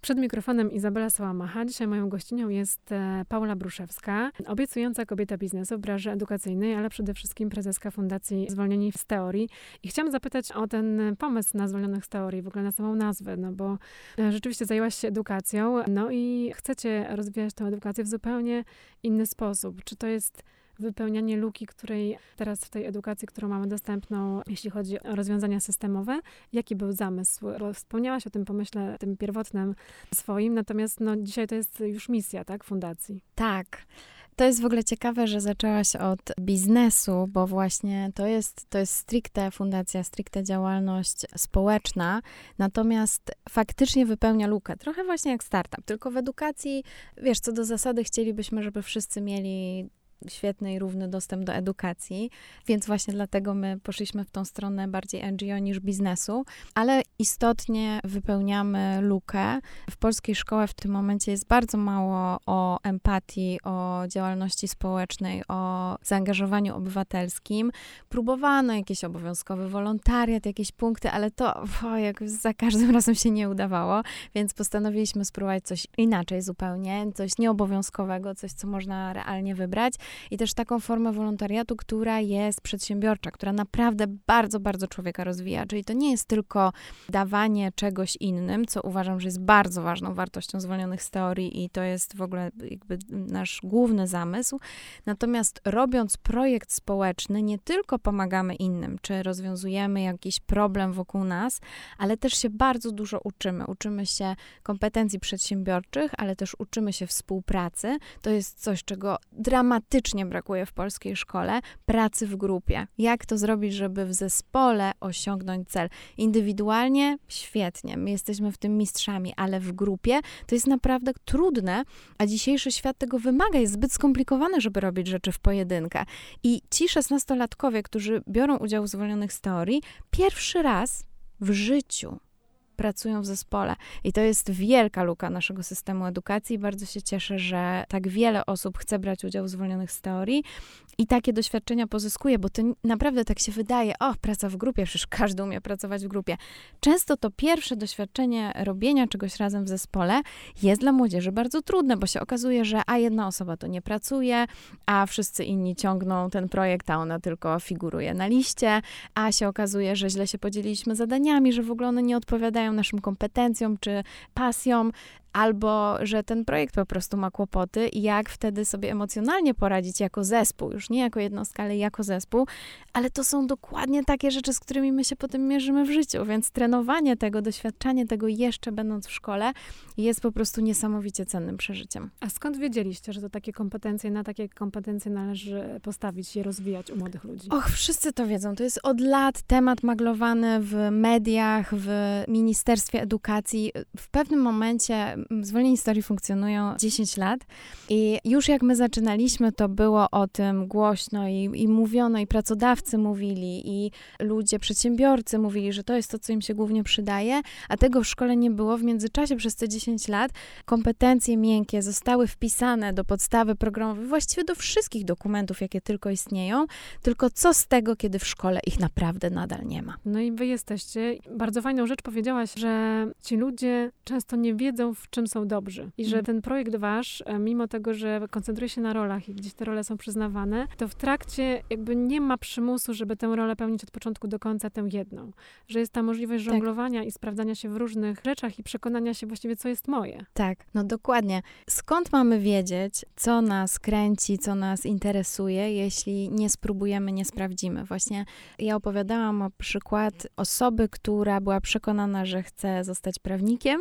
Przed mikrofonem Izabela Sałamacha. Dzisiaj moją gościnią jest Paula Bruszewska, obiecująca kobieta biznesu w branży edukacyjnej, ale przede wszystkim prezeska Fundacji Zwolnieni z Teorii. I chciałam zapytać o ten pomysł na Zwolnionych z Teorii, w ogóle na samą nazwę, no bo rzeczywiście zajęłaś się edukacją, no i chcecie rozwijać tę edukację w zupełnie inny sposób. Czy to jest wypełnianie luki, której teraz w tej edukacji, którą mamy dostępną, jeśli chodzi o rozwiązania systemowe? Jaki był zamysł? Bo wspomniałaś o tym pomyśle, tym pierwotnym swoim, natomiast no, dzisiaj to jest już misja, tak, fundacji. Tak. To jest w ogóle ciekawe, że zaczęłaś od biznesu, bo właśnie to jest stricte fundacja, stricte działalność społeczna, natomiast faktycznie wypełnia lukę. Trochę właśnie jak startup, tylko w edukacji, wiesz, co do zasady chcielibyśmy, żeby wszyscy mieli świetny i równy dostęp do edukacji, więc właśnie dlatego my poszliśmy w tą stronę bardziej NGO niż biznesu, ale istotnie wypełniamy lukę. W polskiej szkole w tym momencie jest bardzo mało o empatii, o działalności społecznej, o zaangażowaniu obywatelskim. Próbowano jakieś obowiązkowy wolontariat, jakieś punkty, ale to jak za każdym razem się nie udawało, więc postanowiliśmy spróbować coś inaczej zupełnie, coś nieobowiązkowego, coś, co można realnie wybrać. I też taką formę wolontariatu, która jest przedsiębiorcza, która naprawdę bardzo, bardzo człowieka rozwija. Czyli to nie jest tylko dawanie czegoś innym, co uważam, że jest bardzo ważną wartością Zwolnionych z Teorii i to jest w ogóle jakby nasz główny zamysł. Natomiast robiąc projekt społeczny, nie tylko pomagamy innym, czy rozwiązujemy jakiś problem wokół nas, ale też się bardzo dużo uczymy. Uczymy się kompetencji przedsiębiorczych, ale też uczymy się współpracy. To jest coś, czego dramatycznie brakuje w polskiej szkole, pracy w grupie. Jak to zrobić, żeby w zespole osiągnąć cel? Indywidualnie świetnie, my jesteśmy w tym mistrzami, ale w grupie to jest naprawdę trudne, a dzisiejszy świat tego wymaga, jest zbyt skomplikowany, żeby robić rzeczy w pojedynkę. I ci 16-latkowie, którzy biorą udział w Zwolnionych z Teorii, pierwszy raz w życiu pracują w zespole. I to jest wielka luka naszego systemu edukacji. Bardzo się cieszę, że tak wiele osób chce brać udział w Zwolnionych z Teorii i takie doświadczenia pozyskuje, bo to naprawdę tak się wydaje, praca w grupie, przecież każdy umie pracować w grupie. Często to pierwsze doświadczenie robienia czegoś razem w zespole jest dla młodzieży bardzo trudne, bo się okazuje, że jedna osoba to nie pracuje, a wszyscy inni ciągną ten projekt, a ona tylko figuruje na liście, a się okazuje, że źle się podzieliliśmy zadaniami, że w ogóle one nie odpowiadają naszym kompetencjom czy pasjom, albo że ten projekt po prostu ma kłopoty i jak wtedy sobie emocjonalnie poradzić jako zespół, już nie jako jednostka, ale jako zespół, ale to są dokładnie takie rzeczy, z którymi my się potem mierzymy w życiu, więc trenowanie tego, doświadczanie tego jeszcze będąc w szkole jest po prostu niesamowicie cennym przeżyciem. A skąd wiedzieliście, że to na takie kompetencje należy postawić i rozwijać u młodych ludzi? Wszyscy to wiedzą. To jest od lat temat maglowany w mediach, w Ministerstwie Edukacji. W pewnym momencie Zwolnieni z Teorii funkcjonują 10 lat i już jak my zaczynaliśmy, to było o tym głośno i mówiono, i pracodawcy mówili, i ludzie, przedsiębiorcy mówili, że to jest to, co im się głównie przydaje, a tego w szkole nie było. W międzyczasie przez te 10 lat kompetencje miękkie zostały wpisane do podstawy programowej, właściwie do wszystkich dokumentów, jakie tylko istnieją, tylko co z tego, kiedy w szkole ich naprawdę nadal nie ma. No i wy jesteście. Bardzo fajną rzecz powiedziałaś, że ci ludzie często nie wiedzą, w czym są dobrzy. I że ten projekt wasz, mimo tego, że koncentruje się na rolach i gdzieś te role są przyznawane, to w trakcie jakby nie ma przymusu, żeby tę rolę pełnić od początku do końca, tę jedną. Że jest ta możliwość żonglowania i sprawdzania się w różnych rzeczach i przekonania się właściwie, co jest moje. Tak, no dokładnie. Skąd mamy wiedzieć, co nas kręci, co nas interesuje, jeśli nie spróbujemy, nie sprawdzimy? Właśnie ja opowiadałam o przykład osoby, która była przekonana, że chce zostać prawnikiem,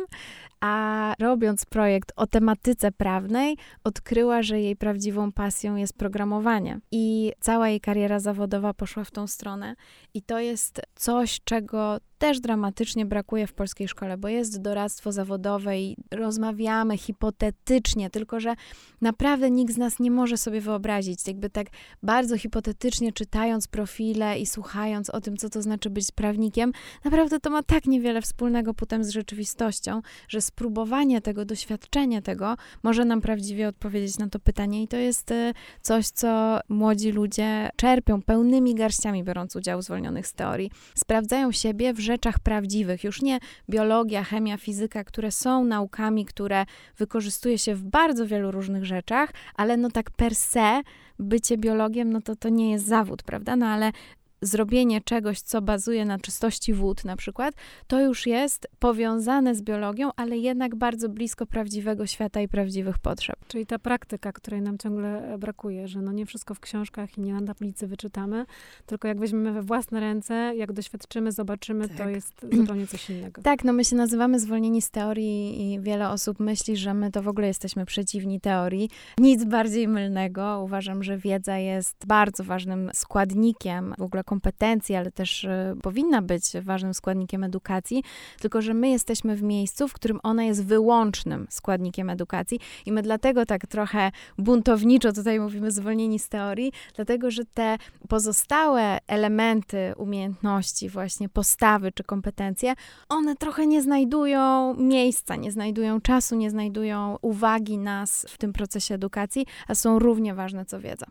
a robiąc projekt o tematyce prawnej, odkryła, że jej prawdziwą pasją jest programowanie. I cała jej kariera zawodowa poszła w tą stronę. I to jest coś, czego też dramatycznie brakuje w polskiej szkole, bo jest doradztwo zawodowe i rozmawiamy hipotetycznie, tylko że naprawdę nikt z nas nie może sobie wyobrazić, jakby tak bardzo hipotetycznie czytając profile i słuchając o tym, co to znaczy być prawnikiem, naprawdę to ma tak niewiele wspólnego potem z rzeczywistością, że spróbowanie tego, doświadczenie tego może nam prawdziwie odpowiedzieć na to pytanie i to jest coś, co młodzi ludzie czerpią pełnymi garściami, biorąc udział w Zwolnionych z Teorii. Sprawdzają siebie w rzeczach prawdziwych, już nie biologia, chemia, fizyka, które są naukami, które wykorzystuje się w bardzo wielu różnych rzeczach, ale no tak per se bycie biologiem, no to nie jest zawód, prawda? No ale zrobienie czegoś, co bazuje na czystości wód na przykład, to już jest powiązane z biologią, ale jednak bardzo blisko prawdziwego świata i prawdziwych potrzeb. Czyli ta praktyka, której nam ciągle brakuje, że no nie wszystko w książkach i nie na tablicy wyczytamy, tylko jak weźmiemy we własne ręce, jak doświadczymy, zobaczymy, to jest zupełnie coś innego. Tak, no my się nazywamy zwolnieni z teorii i wiele osób myśli, że my to w ogóle jesteśmy przeciwni teorii. Nic bardziej mylnego. Uważam, że wiedza jest bardzo ważnym składnikiem w ogóle kompetencji, ale też powinna być ważnym składnikiem edukacji, tylko że my jesteśmy w miejscu, w którym ona jest wyłącznym składnikiem edukacji i my dlatego tak trochę buntowniczo tutaj mówimy zwolnieni z teorii, dlatego że te pozostałe elementy umiejętności, właśnie postawy czy kompetencje, one trochę nie znajdują miejsca, nie znajdują czasu, nie znajdują uwagi nas w tym procesie edukacji, a są równie ważne co wiedza.